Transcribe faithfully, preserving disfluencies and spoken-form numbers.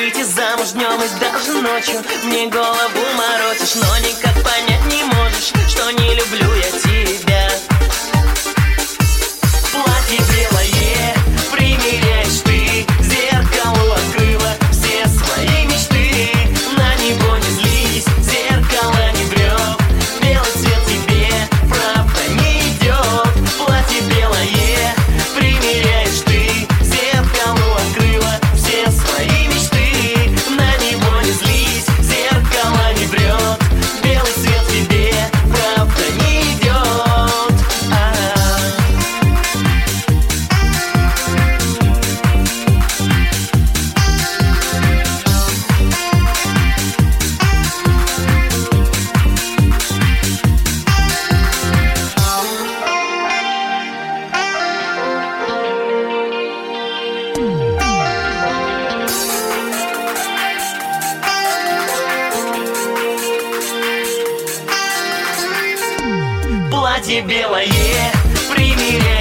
выйти замуж днем и даже ночью. Мне голову морочишь, но никак понять не можешь, что не люблю я тебя. Платье белое примеряешь ты, зеркалу открыла все свои мечты. На него не злись, зеркало не врет, белый цвет тебе правда не идет. Платье белое примеряешь ты, зеркалу открыла все свои мечты. На него не злись, зеркало не врет, белый цвет тебе правда не идет. Платье белое примеряешь